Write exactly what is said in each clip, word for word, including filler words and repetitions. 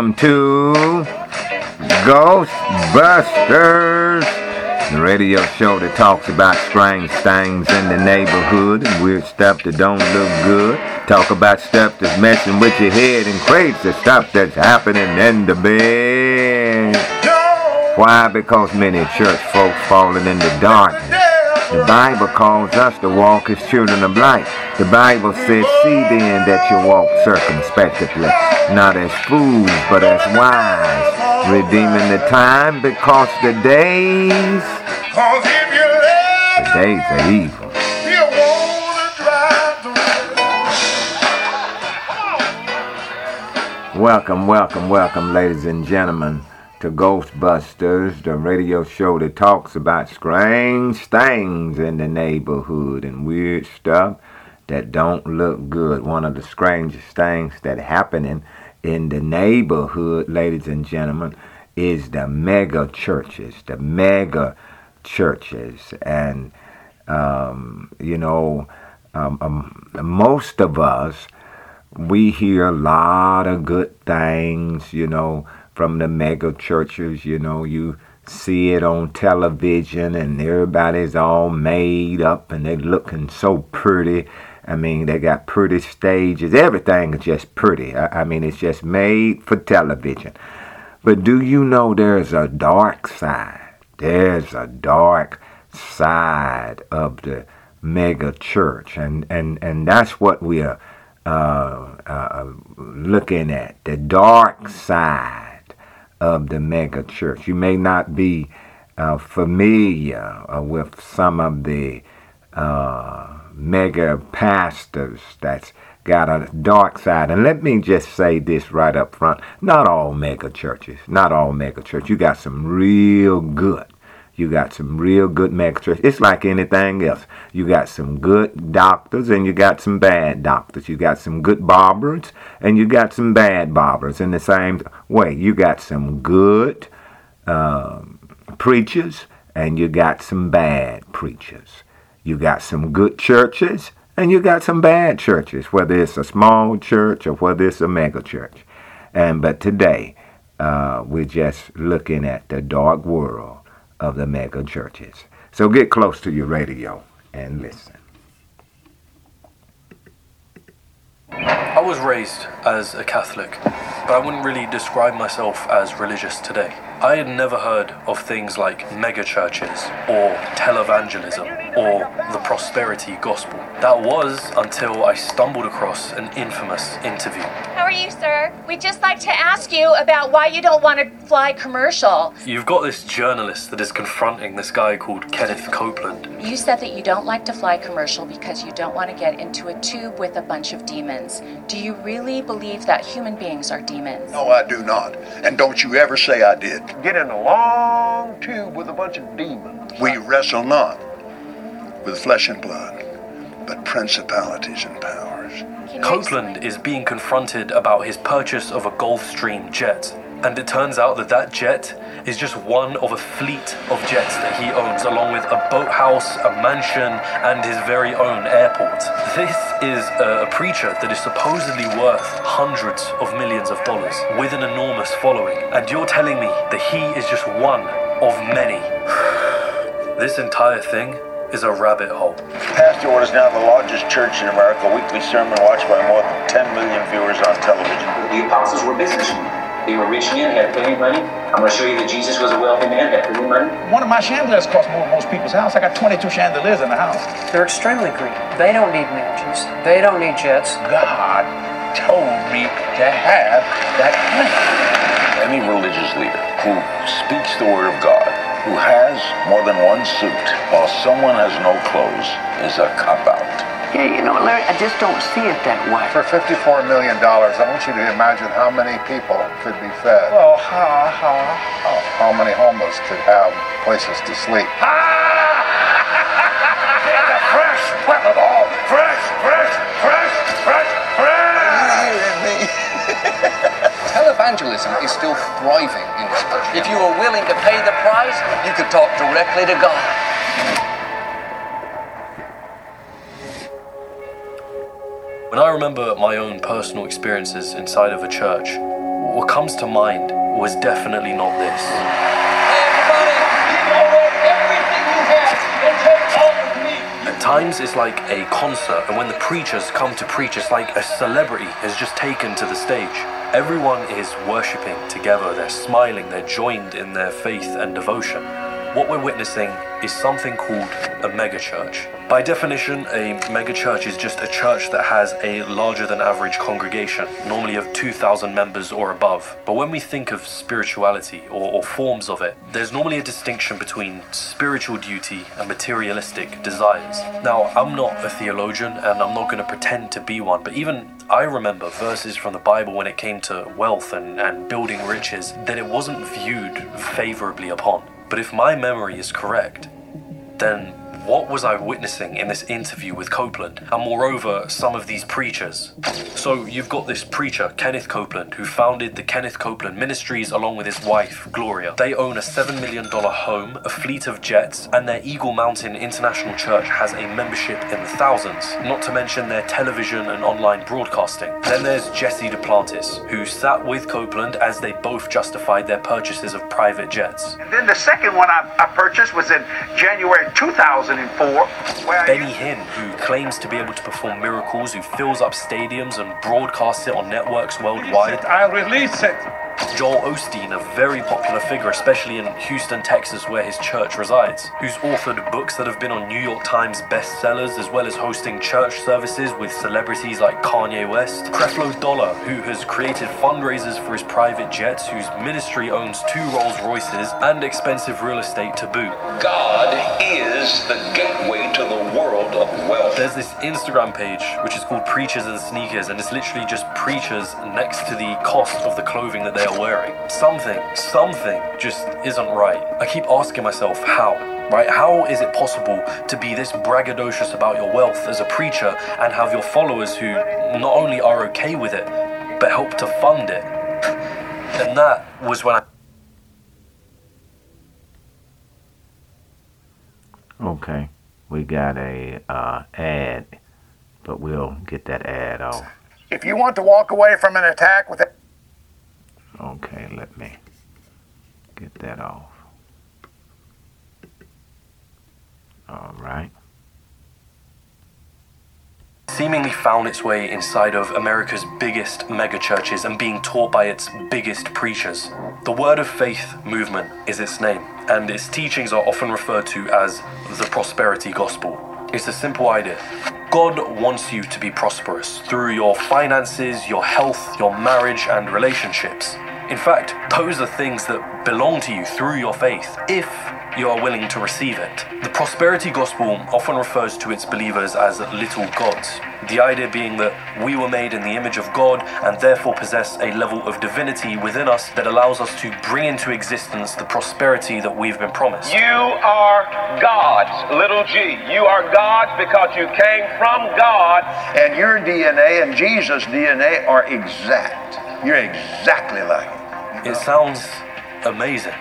welcome to Ghostbusters, the radio show that talks about strange things in the neighborhood and weird stuff that don't look good. Talk about stuff that's messing with your head and crazy stuff that's happening in the bed. Why? Because many church folks falling into darkness. The Bible calls us to walk as children of light. The Bible says, see then that you walk circumspectly, not as fools, but as wise, redeeming the time, because the days, the days are evil. Welcome, welcome, welcome, ladies and gentlemen, to Ghostbusters, the radio show that talks about strange things in the neighborhood and weird stuff that don't look good. One of the strangest things that happening in the neighborhood, ladies and gentlemen, is the mega churches, the mega churches. And, um, you know, um, um, most of us, we hear a lot of good things, you know, from the mega churches. You know, you see it on television and everybody's all made up and they're looking so pretty. I mean, they got pretty stages. Everything is just pretty. I, I mean, it's just made for television. But do you know there's a dark side? There's a dark side of the mega church. And, and, and that's what we are uh, uh, looking at, the dark side of the mega church. You may not be uh, familiar uh, with some of the uh, mega pastors that's got a dark side. And let me just say this right up front. Not all mega churches. Not all mega churches. You got some real good. You got some real good mega churches. It's like anything else. You got some good doctors and you got some bad doctors. You got some good barbers and you got some bad barbers. In the same way, you got some good um, preachers and you got some bad preachers. You got some good churches and you got some bad churches, whether it's a small church or whether it's a mega church. And but today, uh, we're just looking at the dark world of the mega churches. So get close to your radio and listen. I was raised as a Catholic, but I wouldn't really describe myself as religious today. I had never heard of things like mega churches or televangelism or the prosperity gospel. That was until I stumbled across an infamous interview. How are you, sir? We'd just like to ask you about why you don't want to fly commercial. You've got this journalist that is confronting this guy called Kenneth Copeland. You said that you don't like to fly commercial because you don't want to get into a tube with a bunch of demons. Do you really believe that human beings are demons? No, I do not. And don't you ever say I did. Get in a long tube with a bunch of demons. We wrestle not with flesh and blood, but principalities and powers. Copeland is being confronted about his purchase of a Gulfstream jet. And it turns out that that jet is just one of a fleet of jets that he owns, along with a boathouse, a mansion, and his very own airport. This is a, a preacher that is supposedly worth hundreds of millions of dollars, with an enormous following. And you're telling me that he is just one of many. This entire thing is a rabbit hole. Pastor Ward is now the largest church in America, weekly sermon watched by more than ten million viewers on television. The apostles were businessmen. They were rich men, had plenty of money. I'm going to show you that Jesus was a wealthy man, had plenty of money. One of my chandeliers cost more than most people's house. I got twenty-two chandeliers in the house. They're extremely greedy. They don't need mansions. They don't need jets. God told me to have that plan. Any religious leader who speaks the word of God, who has more than one suit, while someone has no clothes, is a cop-out. Yeah, you know, Larry, I just don't see it that way. For fifty-four million dollars, I want you to imagine how many people could be fed. Well, how, how, how? How many homeless could have places to sleep. The fresh breath of all. Fresh, fresh, fresh, fresh, fresh. Televangelism is still thriving in this country. If you were willing to pay the price, you could talk directly to God. When I remember my own personal experiences inside of a church, what comes to mind was definitely not this. At times it's like a concert, and when the preachers come to preach, it's like a celebrity has just taken to the stage. Everyone is worshipping together, they're smiling, they're joined in their faith and devotion. What we're witnessing is something called a megachurch. By definition, a megachurch is just a church that has a larger than average congregation, normally of two thousand members or above. But when we think of spirituality or, or forms of it, there's normally a distinction between spiritual duty and materialistic desires. Now, I'm not a theologian and I'm not going to pretend to be one, but even I remember verses from the Bible when it came to wealth and, and building riches that it wasn't viewed favorably upon. But if my memory is correct, then what was I witnessing in this interview with Copeland? And moreover, some of these preachers. So you've got this preacher, Kenneth Copeland, who founded the Kenneth Copeland Ministries along with his wife, Gloria. They own a seven million dollars home, a fleet of jets, and their Eagle Mountain International Church has a membership in the thousands, not to mention their television and online broadcasting. Then there's Jesse Duplantis, who sat with Copeland as they both justified their purchases of private jets. And then the second one I, I purchased was in January two thousand four. Benny Hinn, who claims to be able to perform miracles, who fills up stadiums and broadcasts it on networks worldwide. I'll release it. Joel Osteen, a very popular figure, especially in Houston, Texas, where his church resides, who's authored books that have been on New York Times bestsellers, as well as hosting church services with celebrities like Kanye West. Creflo Dollar, who has created fundraisers for his private jets, whose ministry owns two Rolls Royces and expensive real estate to boot. God is the gateway to the world of wealth. There's this Instagram page which is called Preachers and Sneakers, and it's literally just preachers next to the cost of the clothing that they are wearing. Something, something just isn't right. I keep asking myself how, right? How is it possible to be this braggadocious about your wealth as a preacher and have your followers who not only are okay with it, but help to fund it? And that was when I... Okay, we got a uh, ad, but we'll get that ad off. If you want to walk away from an attack with it. Okay, let me get that off. All right. Seemingly found its way inside of America's biggest megachurches and being taught by its biggest preachers. The Word of Faith movement is its name, and its teachings are often referred to as the prosperity gospel. It's a simple idea. God wants you to be prosperous through your finances, your health, your marriage, and relationships. In fact, those are things that belong to you through your faith, if you are willing to receive it. The prosperity gospel often refers to its believers as little gods. The idea being that we were made in the image of God and therefore possess a level of divinity within us that allows us to bring into existence the prosperity that we've been promised. You are God's, little g. You are God's because you came from God. And your D N A and Jesus' D N A are exact. You're exactly like it. It sounds amazing.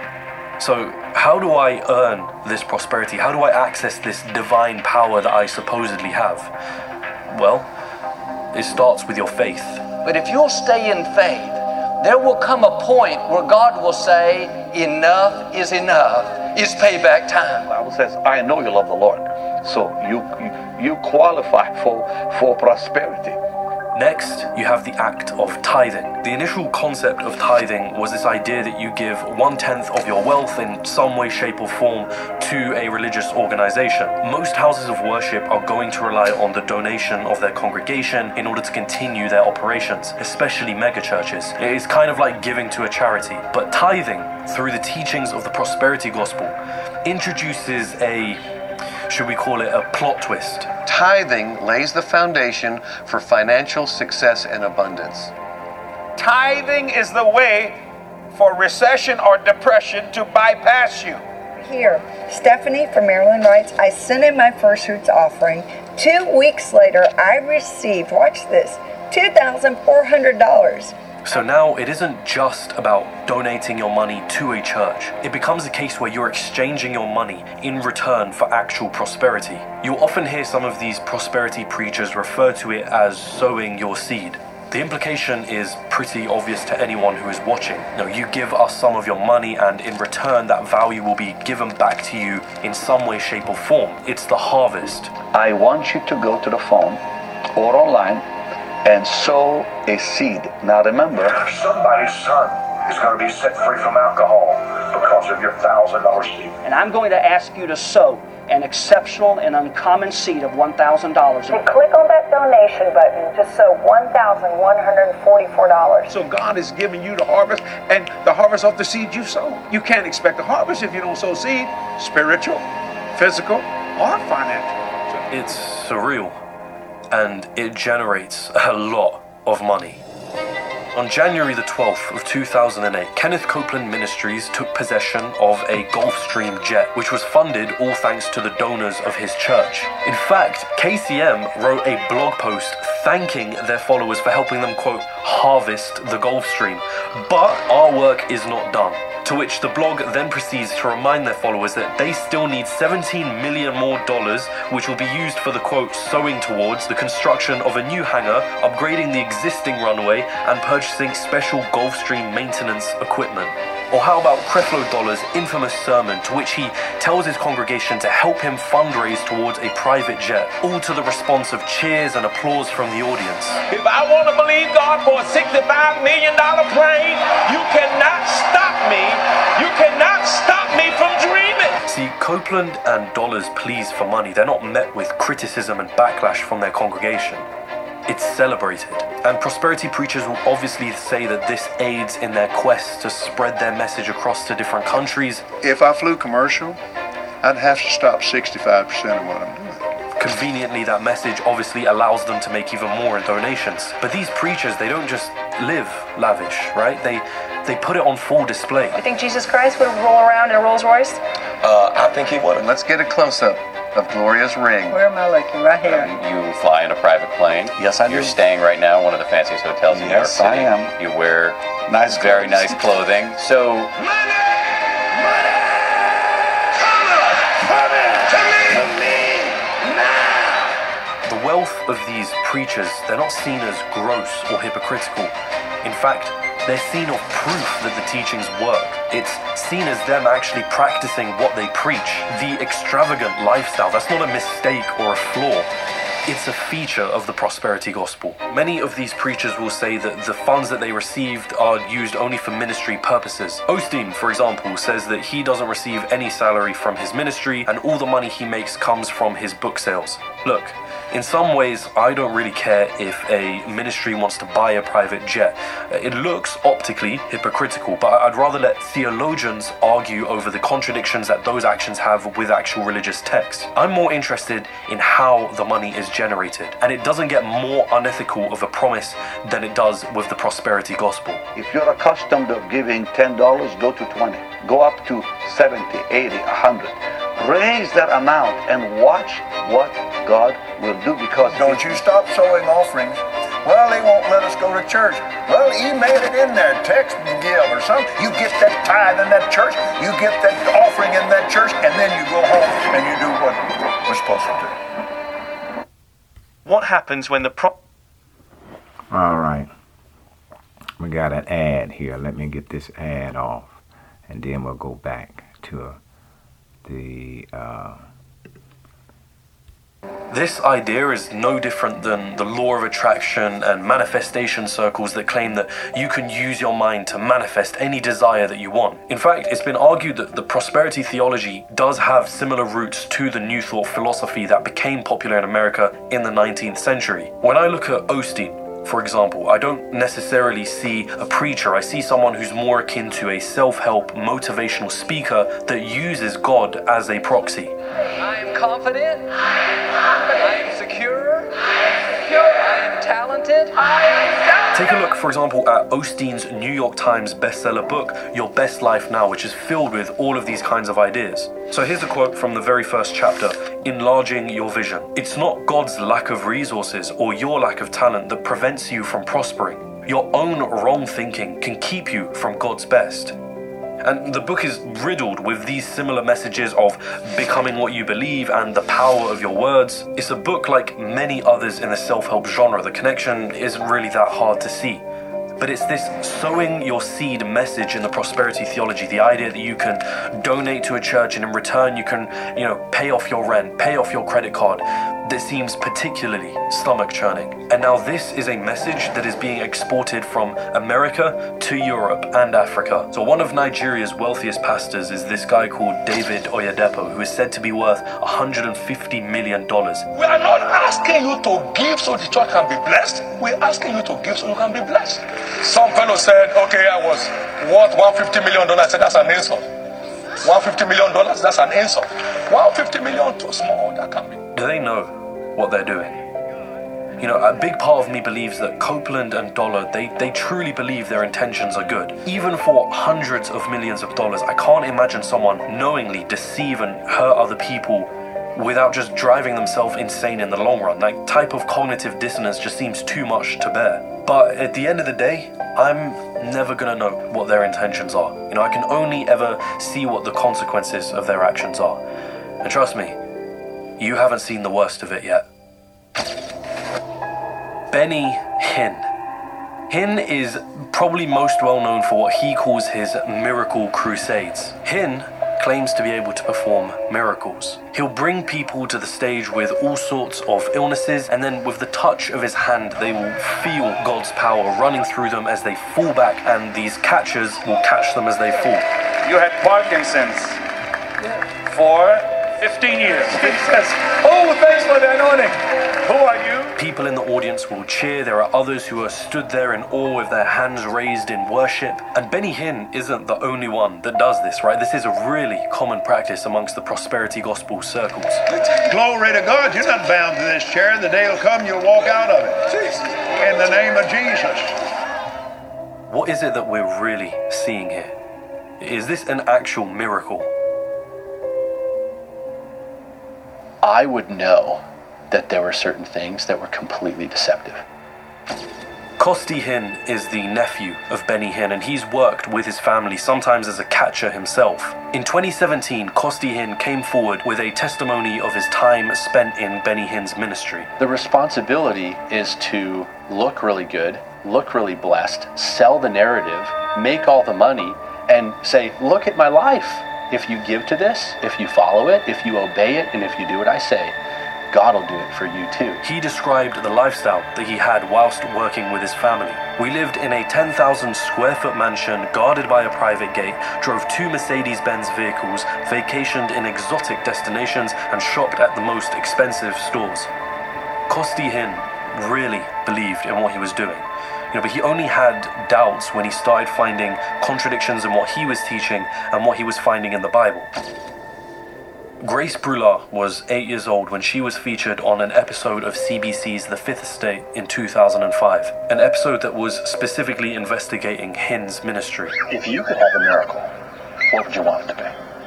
So how do I earn this prosperity? How do I access this divine power that I supposedly have? Well, it starts with your faith. But if you'll stay in faith, there will come a point where God will say, enough is enough. It's payback time. The Bible says, I know you love the Lord. So you you, you qualify for, for prosperity. Next, you have the act of tithing. The initial concept of tithing was this idea that you give one-tenth of your wealth in some way, shape, or form to a religious organization. Most houses of worship are going to rely on the donation of their congregation in order to continue their operations, especially megachurches. It is kind of like giving to a charity. But tithing, through the teachings of the prosperity gospel, introduces a, should we call it a plot twist? Tithing lays the foundation for financial success and abundance. Tithing is the way for recession or depression to bypass you. Here, Stephanie from Maryland writes, I sent in my first fruits offering. Two weeks later, I received, watch this, two thousand four hundred dollars. So now it isn't just about donating your money to a church. It becomes a case where you're exchanging your money in return for actual prosperity. You'll often hear some of these prosperity preachers refer to it as sowing your seed. The implication is pretty obvious to anyone who is watching. You know, you give us some of your money, and in return that value will be given back to you in some way, shape or form. It's the harvest. I want you to go to the phone or online and sow a seed. Now remember, Somebody's son is going to be set free from alcohol because of your thousand dollar seed. And I'm going to ask you to sow an exceptional and uncommon seed of one thousand dollars. And click on that donation button to sow one thousand one hundred forty-four dollars. So God is giving you the harvest, and the harvest of the seed you sow. You can't expect a harvest if you don't sow seed, spiritual, physical, or financial. It's surreal, and it generates a lot of money. On January the twelfth of two thousand eight, Kenneth Copeland Ministries took possession of a Gulfstream jet, which was funded all thanks to the donors of his church. In fact, K C M wrote a blog post thanking their followers for helping them, quote, harvest the Gulfstream. But our work is not done. To which the blog then proceeds to remind their followers that they still need seventeen million more dollars, which will be used for the, quote, sowing towards the construction of a new hangar, upgrading the existing runway, and purchasing special Gulfstream maintenance equipment. Or how about Creflo Dollar's infamous sermon, to which he tells his congregation to help him fundraise towards a private jet, all to the response of cheers and applause from the audience. If I want to believe God for a sixty-five million dollars plane, you cannot stop me. You cannot stop me from dreaming. See, Copeland and Dollar's pleas for money, they're not met with criticism and backlash from their congregation. It's celebrated. And prosperity preachers will obviously say that this aids in their quest to spread their message across to different countries. If I flew commercial, I'd have to stop sixty-five percent of what I'm doing. Conveniently, that message obviously allows them to make even more in donations. But these preachers, they don't just live lavish, right? They they put it on full display. You think Jesus Christ would roll around in a Rolls Royce? Uh, I think he would. Let's get a close-up of Gloria's ring. Where am I looking? Right here. You fly in a private plane. Yes, I do. You're staying right now in one of the fanciest hotels in Yes, New York City. I am. You wear Nice very clothes. nice clothing. So the wealth of these preachers, they're not seen as gross or hypocritical. In fact, they're seen as proof that the teachings work. It's seen as them actually practicing what they preach. The extravagant lifestyle, that's not a mistake or a flaw. It's a feature of the prosperity gospel. Many of these preachers will say that the funds that they received are used only for ministry purposes. Osteen, for example, says that he doesn't receive any salary from his ministry and all the money he makes comes from his book sales. Look, in some ways, I don't really care if a ministry wants to buy a private jet. It looks optically hypocritical, but I'd rather let theologians argue over the contradictions that those actions have with actual religious texts. I'm more interested in how the money is generated, and it doesn't get more unethical of a promise than it does with the prosperity gospel. If you're accustomed of giving ten dollars, go to twenty. Go up to seventy, eighty, one hundred. Raise that amount and watch what God will do, because Don't you stop sowing offerings. Well, they won't let us go to church. Well, email it in there, text and give or something. You get that tithe in that church, you get that offering in that church, and then you go home and you do what we're supposed to do. What happens when the pro... All right. We got an ad here. Let me get this ad off, and then we'll go back to the... Uh... This idea is no different than the law of attraction and manifestation circles that claim that you can use your mind to manifest any desire that you want. In fact, it's been argued that the prosperity theology does have similar roots to the New Thought philosophy that became popular in America in the nineteenth century. When I look at Osteen, for example, I don't necessarily see a preacher. I see someone who's more akin to a self-help motivational speaker that uses God as a proxy. I am confident. I am secure. I am talented. Take a look, for example, at Osteen's New York Times bestseller book, Your Best Life Now, which is filled with all of these kinds of ideas. So here's a quote from the very first chapter, Enlarging Your Vision. It's not God's lack of resources or your lack of talent that prevents you from prospering. Your own wrong thinking can keep you from God's best. And the book is riddled with these similar messages of becoming what you believe and the power of your words. It's a book like many others in the self-help genre. The connection isn't really that hard to see. But it's this sowing your seed message in the prosperity theology, the idea that you can donate to a church and in return you can, you know, pay off your rent, pay off your credit card, that seems particularly stomach-churning. And now this is a message that is being exported from America to Europe and Africa. So one of Nigeria's wealthiest pastors is this guy called David Oyedepo, who is said to be worth one hundred fifty million dollars. We are not asking you to give so the church can be blessed. We're asking you to give so you can be blessed. Some fellow said, okay, I was worth one hundred fifty million dollars. I said, that's an insult. one hundred fifty million dollars, that's an insult. one hundred fifty million dollars too small, that can be. Do they know what they're doing? You know, a big part of me believes that Copeland and Dollar, they, they truly believe their intentions are good. Even for hundreds of millions of dollars, I can't imagine someone knowingly deceive and hurt other people without just driving themselves insane in the long run. That type of cognitive dissonance just seems too much to bear. But at the end of the day, I'm never gonna know what their intentions are. You know, I can only ever see what the consequences of their actions are. And trust me, you haven't seen the worst of it yet. Benny Hinn. Hinn is probably most well known for what he calls his miracle crusades. Hinn claims to be able to perform miracles. He'll bring people to the stage with all sorts of illnesses, and then with the touch of his hand, they will feel God's power running through them as they fall back, and these catchers will catch them as they fall. You had Parkinson's for fifteen years. He says, oh, thanks for the anointing. Who are you? People in the audience will cheer. There are others who are stood there in awe with their hands raised in worship. And Benny Hinn isn't the only one that does this, right? This is a really common practice amongst the prosperity gospel circles. Glory to God, you're not bound to this chair. The day will come, you'll walk out of it. In the name of Jesus. What is it that we're really seeing here? Is this an actual miracle? I would know that there were certain things that were completely deceptive. Costi Hinn is the nephew of Benny Hinn, and he's worked with his family, sometimes as a catcher himself. In twenty seventeen, Costi Hinn came forward with a testimony of his time spent in Benny Hinn's ministry. The responsibility is to look really good, look really blessed, sell the narrative, make all the money, and say, look at my life. If you give to this, if you follow it, if you obey it, and if you do what I say, God will do it for you too. He described the lifestyle that he had whilst working with his family. We lived in a ten thousand square foot mansion guarded by a private gate, drove two Mercedes-Benz vehicles, vacationed in exotic destinations, and shopped at the most expensive stores. Costi Hinn really believed in what he was doing. You know, but he only had doubts when he started finding contradictions in what he was teaching and what he was finding in the Bible. Grace Brulard was eight years old when she was featured on an episode of C B C's The Fifth Estate in two thousand five, an episode that was specifically investigating Hinn's ministry. If you could have a miracle, what would you want it to be?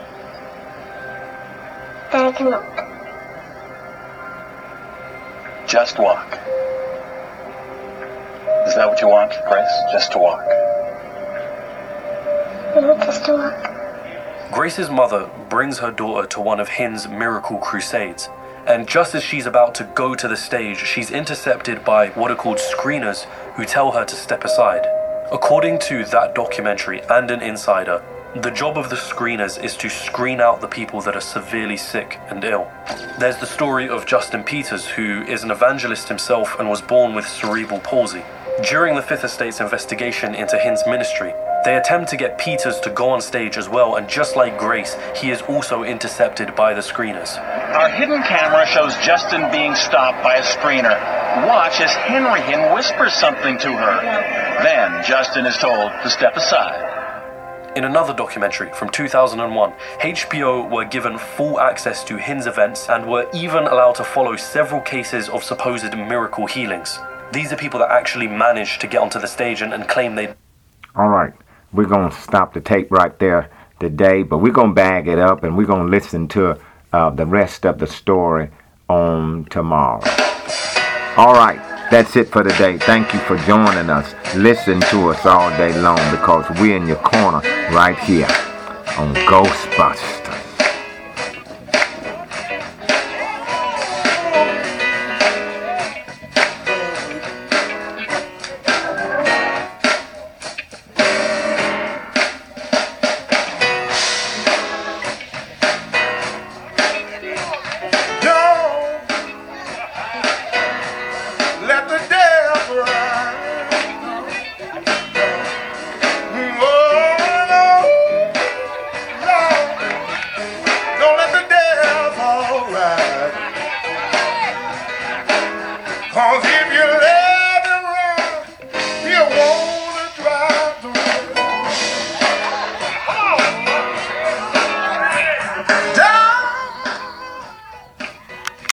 That I can walk. Just walk. Is that what you want, Grace? Just to walk? No, just to walk. Grace's mother brings her daughter to one of Hinn's miracle crusades, and just as she's about to go to the stage, she's intercepted by what are called screeners who tell her to step aside. According to that documentary and an insider, the job of the screeners is to screen out the people that are severely sick and ill. There's the story of Justin Peters, who is an evangelist himself and was born with cerebral palsy. During the Fifth Estate's investigation into Hinn's ministry, they attempt to get Peters to go on stage as well, and just like Grace, he is also intercepted by the screeners. Our hidden camera shows Justin being stopped by a screener. Watch as Henry Hinn whispers something to her. Then Justin is told to step aside. In another documentary from two thousand one, H B O were given full access to Hinn's events and were even allowed to follow several cases of supposed miracle healings. These are people that actually managed to get onto the stage and, and claim they... All right, we're going to stop the tape right there today, but we're going to bag it up and we're going to listen to uh, the rest of the story on tomorrow. All right, that's it for today. Thank you for joining us. Listen to us all day long because we're in your corner right here. on Ghostbusters. Cause if you